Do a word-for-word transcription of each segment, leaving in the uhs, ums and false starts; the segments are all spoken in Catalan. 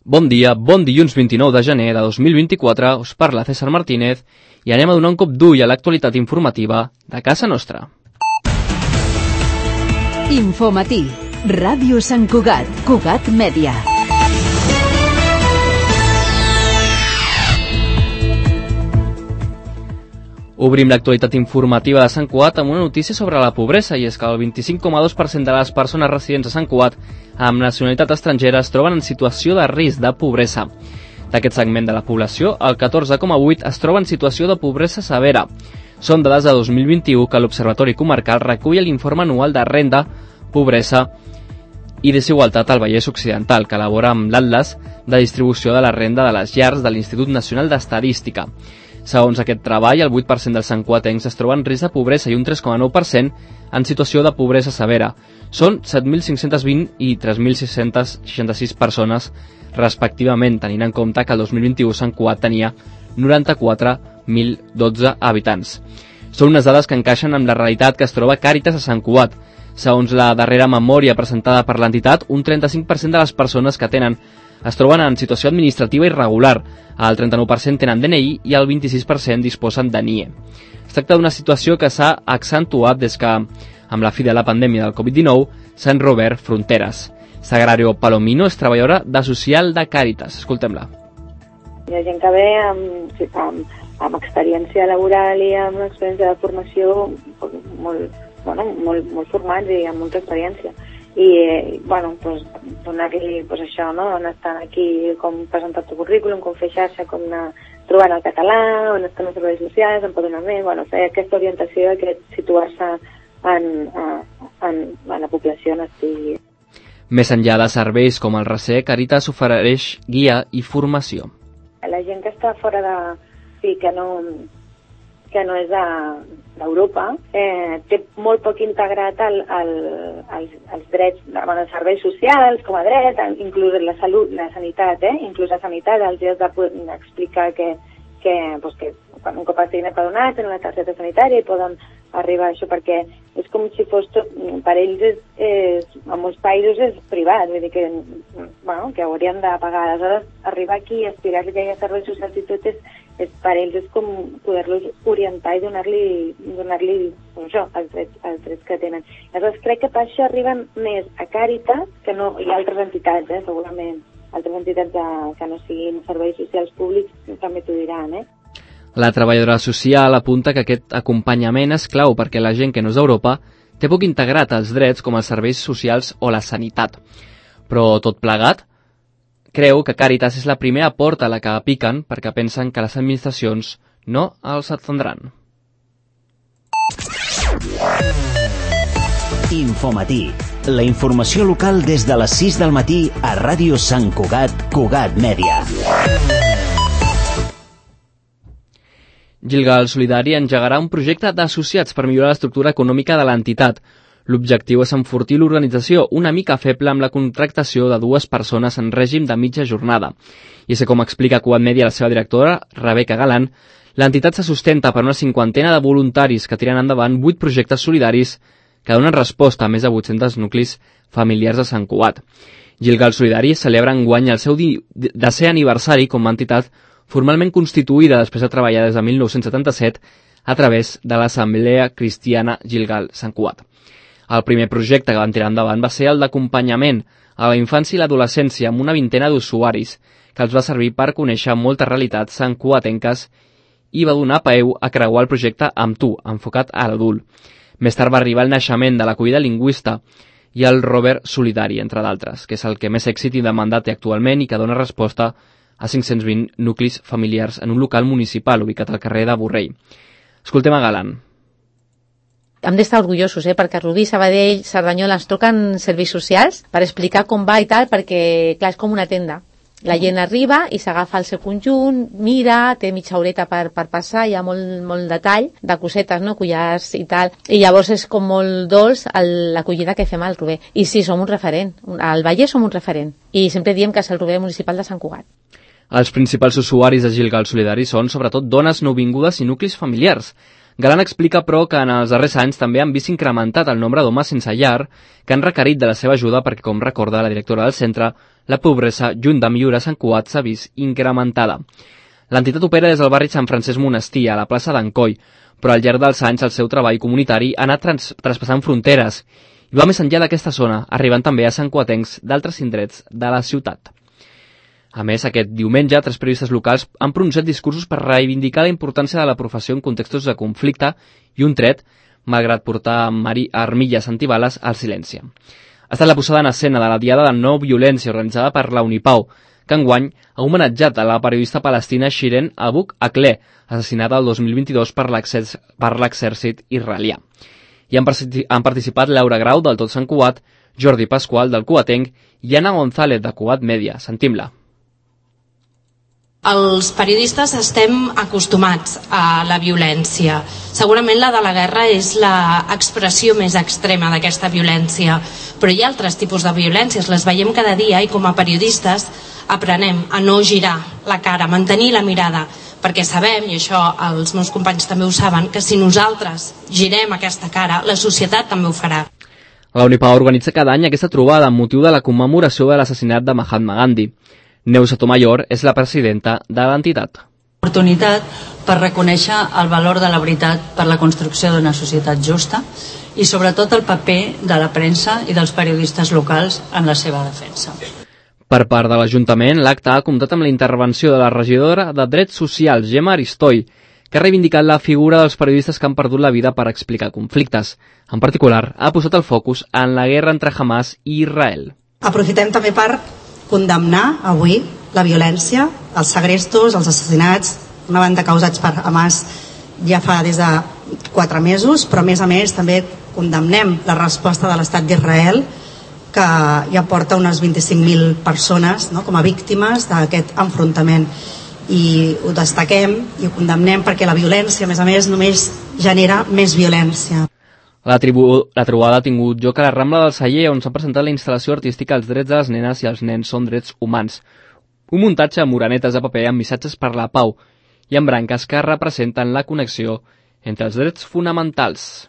Bon dia, bon dilluns vint-i-nou de gener de dos mil vint-i-quatre, us parla César Martínez i anem a donar un cop d'ull a l'actualitat informativa de casa nostra. Infomatí, Ràdio Sant Cugat, Cugat Mèdia. Obrim l'actualitat informativa de Sant Cugat amb una notícia sobre la pobresa, i és que el vint-i-cinc coma dos per cent de les persones residents a Sant Cugat amb nacionalitat estrangera es troben en situació de risc de pobresa. D'aquest segment de la població, el catorze coma vuit es troba en situació de pobresa severa. Són dades de dos mil vint-i-u que l'Observatori Comarcal recull a l'informe anual de renda, pobresa i desigualtat al Vallès Occidental, que elabora amb l'Atlas de distribució de la renda de les llars de l'Institut Nacional d'Estadística. Segons aquest treball, el vuit per cent dels santcuatencs es troben en risc de pobresa i un tres coma nou per cent en situació de pobresa severa. Són set mil cinc-cents vint i tres mil sis-cents seixanta-sis persones, respectivament, tenint en compte que el dos mil vint-i-u Sant Cugat tenia noranta-quatre mil dotze habitants. Són unes dades que encaixen amb la realitat que es troba Càritas a Sant Cugat. Segons la darrera memòria presentada per l'entitat, un trenta-cinc per cent de les persones que tenen es troben en situació administrativa irregular, el trenta-nou per cent tenen D N I i el vint-i-sis per cent disposen de N I E. Es tracta d'una situació que s'ha accentuat des que, amb la fi de la pandèmia del covid dinou, s'han reobert fronteres. Sagrario Palomino és treballadora de social de Càritas. Escoltem-la. Hi ha gent que ve amb, amb, amb experiència laboral i amb experiència de formació molt, bueno, molt, molt formats i amb molta experiència. I, eh, bueno, pues, donar-li pues, això, no? On estan aquí, com presentar el currículum, com fer xarxa, com anar trobant el català, on estan els serveis socials, on poden anar més, bueno, fer aquesta orientació, aquest situar-se en, en, en la població on estigui. Més enllà de serveis com el RACE, Càritas ofereix guia i formació. La gent que està fora de... Sí, que no... que no és d'Europa, eh, té molt poc integrat el, el, els, els drets, bueno, els serveis socials com a dret, inclús la salut, la sanitat, eh? Inclús la sanitat, els has d'explicar que, que, pues que quan un cop estiguin empadronats tenen una targeta sanitària i poden arribar a això, perquè és com si fos tot, per ells és, és, en molts països és privat, vull dir que, bueno, que haurien de pagar. Aleshores, arribar aquí i aspirar-li que hi ha serveis socials i tot és, és per ells és com poder-los orientar i donar-li donar-li doncs això, els drets, els drets que tenen. Aleshores, crec que per això arriben més a Càritas que no hi ha altres entitats, eh, segurament. Altres entitats de, que no siguin serveis socials públics també t'ho diran, eh? La treballadora social apunta que aquest acompanyament és clau perquè la gent que no és d'Europa té poc integrat els drets com els serveis socials o la sanitat. Però tot plegat, creu que Càritas és la primera porta a la que piquen perquè pensen que les administracions no els atendran. Infomatí, la informació local des de les sis del matí a Ràdio Sant Cugat, Cugat Mèdia. Gilgal Solidari engegarà un projecte d'associats per millorar l'estructura econòmica de l'entitat. L'objectiu és enfortir l'organització, una mica feble amb la contractació de dues persones en règim de mitja jornada. I és que, com explica Cugat Mèdia la seva directora, Rebeca Galán, l'entitat se sustenta per una cinquantena de voluntaris que tiren endavant vuit projectes solidaris que donen resposta a més de vuit-cents nuclis familiars de Sant Cugat. Gilgal Solidari celebra enguany el seu desè aniversari com a entitat formalment constituïda després de treballar des de mil nou-cents setanta-set a través de l'Assemblea Cristiana Gilgal Sant Cugat. El primer projecte que van tirar endavant va ser el d'acompanyament a la infància i l'adolescència amb una vintena d'usuaris, que els va servir per conèixer moltes realitats santcugatenques i va donar peu a creuar el projecte Amb tu, enfocat a l'adult. Més tard va arribar el naixement de l'acollida lingüista i el Robert Solidari, entre d'altres, que és el que més èxit i demanda té actualment i que dona resposta a cinc-cents vint nuclis familiars en un local municipal ubicat al carrer de Borrell. Escoltem a Galán. Hem d'estar orgullosos, eh? Perquè a Rubí, Sabadell, Cerdanyola ens toquen serveis socials per explicar com va i tal, perquè, clar, és com una tenda. La gent arriba i s'agafa el seu conjunt, mira, té mitja horeta per, per passar, hi ha molt, molt detall de cosetes, no? Collars i tal. I llavors és com molt dolç l'acollida que fem al Rubé. I sí, som un referent. Al Vallès som un referent. I sempre diem que és el Rubé municipal de Sant Cugat. Els principals usuaris de Gilgal Solidari són, sobretot, dones nouvingudes i nuclis familiars. Galan explica, però, que en els darrers anys també han vist incrementat el nombre d'homes sense llar que han requerit de la seva ajuda perquè, com recorda la directora del centre, la pobresa, lluny de millorar a Sant Cugat, s'ha vist incrementada. L'entitat opera des del barri Sant Francesc Monestir, a la plaça d'Encoi, però al llarg dels anys el seu treball comunitari ha anat trans traspassant fronteres i va més enllà d'aquesta zona, arribant també a santcuatencs d'altres indrets de la ciutat. A més, aquest diumenge, tres periodistes locals han pronunciat discursos per reivindicar la importància de la professió en contextos de conflicte i un tret, malgrat portar armilles antibales, al silenci. Ha estat la posada en escena de la Diada de No Violència organitzada per la Unipau, que enguany ha homenatjat a la periodista palestina Shiren Abu Akleh, assassinada el dos mil vint-i-dos per l'exèrcit israelià. Hi han, han participat Laura Grau, del Tot Sant Cugat, Jordi Pasqual, del Cugatenc, i Anna González, de Cugat Mèdia. Sentim-la. Els periodistes estem acostumats a la violència. Segurament la de la guerra és l'expressió més extrema d'aquesta violència, però hi ha altres tipus de violències, les veiem cada dia i com a periodistes aprenem a no girar la cara, a mantenir la mirada, perquè sabem, i això els meus companys també ho saben, que si nosaltres girem aquesta cara, la societat també ho farà. La Unipau organitza cada any aquesta trobada amb motiu de la commemoració de l'assassinat de Mahatma Gandhi. Neus Sotomayor és la presidenta de l'entitat. Oportunitat per reconèixer el valor de la veritat per la construcció d'una societat justa i sobretot el paper de la premsa i dels periodistes locals en la seva defensa. Per part de l'Ajuntament, l'acte ha comptat amb la intervenció de la regidora de Drets Socials, Gemma Aristoi, que ha reivindicat la figura dels periodistes que han perdut la vida per explicar conflictes. En particular, ha posat el focus en la guerra entre Hamas i Israel. Aprofitem també per condemnar avui la violència, els segrestos, els assassinats, una banda causats per Hamas ja fa des de quatre mesos, però a més a més també condemnem la resposta de l'estat d'Israel, que ja porta unes vint-i-cinc mil persones, no?, com a víctimes d'aquest enfrontament. I ho destaquem i ho condemnem perquè la violència, a més a més, només genera més violència. La, tribu, la trobada ha tingut lloc a la Rambla del Celler, on s'ha presentat la instal·lació artística Els drets de les nenes i els nens són drets humans. Un muntatge amb morenetes de paper amb missatges per la pau i amb branques que representen la connexió entre els drets fonamentals.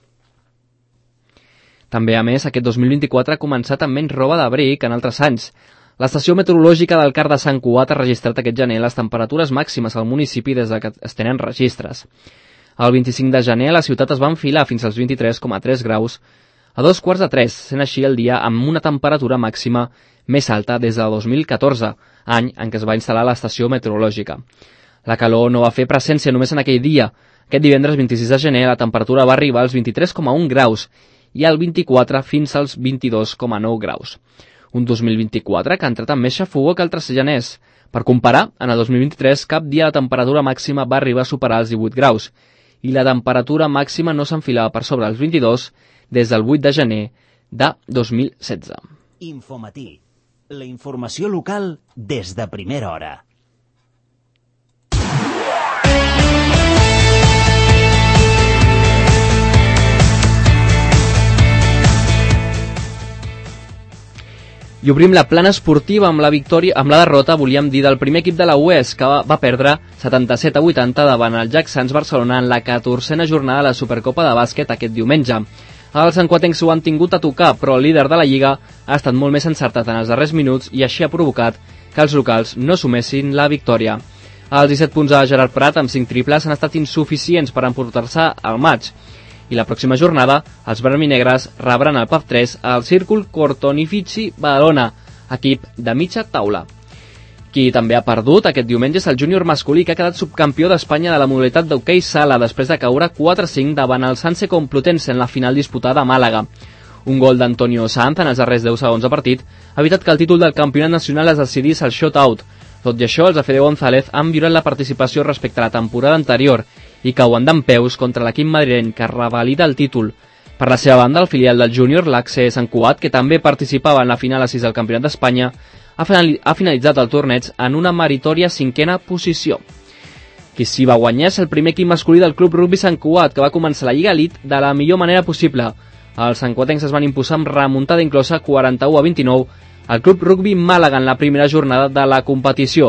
També, a més, aquest dos mil vint-i-quatre ha començat amb menys roba d'abric que en altres anys. L'estació meteorològica del Car de Sant Cugat ha registrat aquest gener les temperatures màximes al municipi des que es tenen registres. El vint-i-cinc de gener la ciutat es va enfilar fins als vint-i-tres coma tres graus a dos quarts de tres, sent així el dia amb una temperatura màxima més alta des de dos mil catorze, any en què es va instal·lar l'estació meteorològica. La calor no va fer presència només en aquell dia. Aquest divendres vint-i-sis de gener la temperatura va arribar als vint-i-tres coma un graus i al vint-i-quatre fins als vint-i-dos coma nou graus. Un dos mil vint-i-quatre que ha entrat amb més xafogor que altres geners. Per comparar, en el dos mil vint-i-tres cap dia la temperatura màxima va arribar a superar els divuit graus i la temperatura màxima no s'enfilava per sobre els vint-i-dos des del vuit de gener de dos mil setze. Infomatí, la informació local des de primera hora. I obrim la plana esportiva amb la victòria, amb la derrota, volíem dir, del primer equip de la U E S, que va, va perdre setanta-set a vuitanta davant el Jack Sants Barcelona en la catorzena jornada de la Supercopa de bàsquet aquest diumenge. Els santcuatencs ho han tingut a tocar, però el líder de la Lliga ha estat molt més encertat en els darrers minuts i així ha provocat que els locals no sumessin la victòria. Els disset punts de Gerard Prat amb cinc triples han estat insuficients per emportar-se al maig. I la pròxima jornada, els verminegres rebran el P A F tres al Círcul Cortonifici Badalona, equip de mitja taula. Qui també ha perdut aquest diumenge és el júnior masculí, que ha quedat subcampió d'Espanya de la modalitat d'hoquei sala després de caure quatre a cinc davant el Sanse Complutense en la final disputada a Màlaga. Un gol d'Antonio Sanz en els darrers deu segons de partit ha evitat que el títol del campionat nacional es decidís al shootout. Tot i això, els de Fede González han violat la participació respecte a la temporada anterior i cauen d'empeus contra l'equip madrileny que revalida el títol. Per la seva banda, el filial del júnior, l'A C S Sant Cugat, que també participava en la final a sis del Campionat d'Espanya, ha finalitzat el torneig en una meritòria cinquena posició. Qui s'hi va guanyar és el primer equip masculí del Club Rugby Sant Cugat, que va començar la Lliga Elite de la millor manera possible. Els santcuatencs es van imposar amb remuntada inclosa quaranta-u a vint-i-nou al Club Rugby Màlaga en la primera jornada de la competició.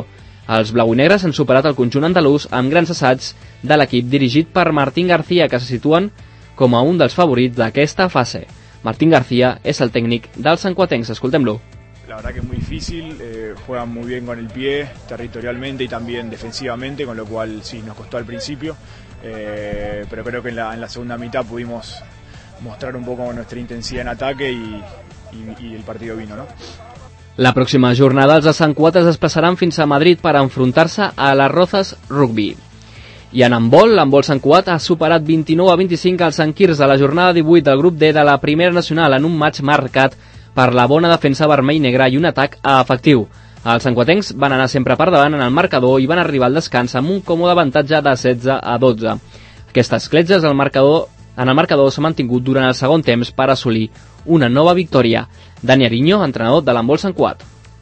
Els blau i negres han superat el conjunt andalús amb grans assaigs de l'equip dirigit per Martín García, que se situen com a un dels favorits d'aquesta fase. Martín García es el técnico del sancuatense. Escoltem-lo. La verdad que es muy difícil, eh, juegan muy bien con el pie, territorialmente y también defensivamente, con lo cual sí, nos costó al principio, eh, pero creo que en la, en la segunda mitad pudimos mostrar un poco nuestra intensidad en ataque y, y, y el partido vino, ¿no? La pròxima jornada els de Sant Cugat es desplaçaran fins a Madrid per enfrontar-se a les Rozas Rugby. I en handbol, l'handbol Sant Cugat ha superat vint-i-nou a vint-i-cinc als Sant Quirze a la jornada divuit del grup D de la Primera Nacional en un match marcat per la bona defensa vermell-negra i un atac efectiu. Els santcuatencs van anar sempre per davant en el marcador i van arribar al descans amb un còmode avantatge de setze a dotze. Aquestes cletges al marcador, en el marcador s'ha mantingut durant el segon temps per assolir una nova victòria. Dani Ariño, entrenador de l'handbol Sant Cugat.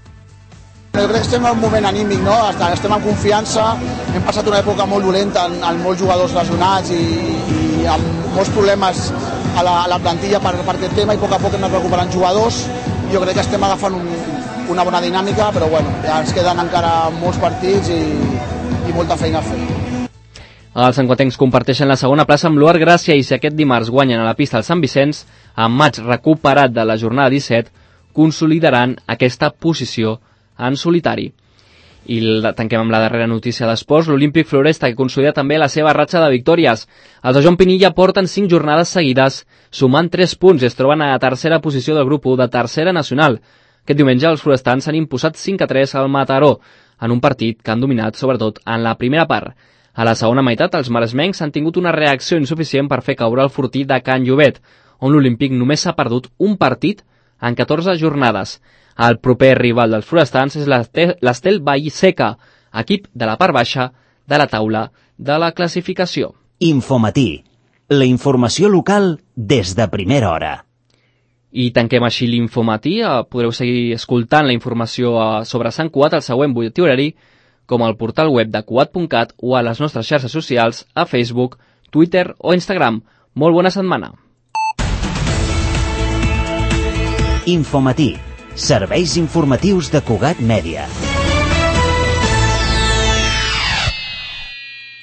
Jo crec que estem en un moment anímic, no? Estem en confiança, hem passat una època molt dolenta amb, amb molts jugadors lesionats i, i amb molts problemes a la, a la plantilla per, per aquest tema i a poc a poc hem anat recuperant jugadors. Jo crec que estem agafant un, una bona dinàmica, però bueno, ja ens queden encara molts partits i, i molta feina a fer. Els santcuatencs comparteixen la segona plaça amb l'Uar Gràcia i si aquest dimarts guanyen a la pista el Sant Vicenç, amb maig recuperat de la jornada disset, consolidaran aquesta posició en solitari. I tanquem amb la darrera notícia d'esports, l'Olímpic Floresta, que consolida també la seva ratxa de victòries. Els de Joan Pinilla porten cinc jornades seguides, sumant tres punts i es troben a la tercera posició del grup u de tercera nacional. Aquest diumenge els florestans s'han imposat cinc a tres al Mataró, en un partit que han dominat sobretot en la primera part. A la segona meitat, els maresmencs han tingut una reacció insuficient per fer caure el Fortí de Can Llobet, on l'Olímpic només s'ha perdut un partit en catorze jornades. El proper rival dels forestans és l'Estel Vallseca, equip de la part baixa de la taula de la classificació. Infomatí, la informació local des de primera hora. I tanquem així l'Infomatí. Podreu seguir escoltant la informació sobre Sant Cugat al següent butlletí horari, com al portal web de cugat punt cat o a les nostres xarxes socials a Facebook, Twitter o Instagram. Molt bona setmana. Infomatí, serveis informatius de Cugat Mèdia.